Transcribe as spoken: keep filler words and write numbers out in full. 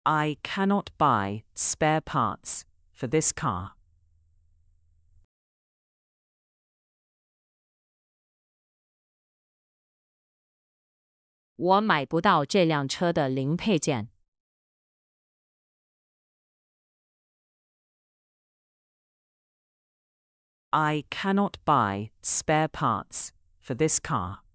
I cannot buy spare parts for this car. 我买不到这辆车的零配件。 I cannot buy spare parts for this car.